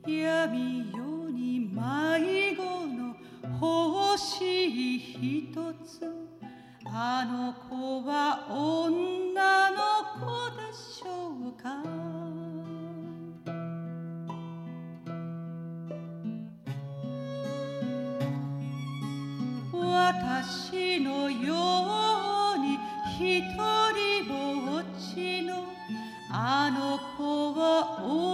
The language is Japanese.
闇夜に迷子の星一つ、あの子は女の子でしょうか。私のように一人ぼっちのあの子は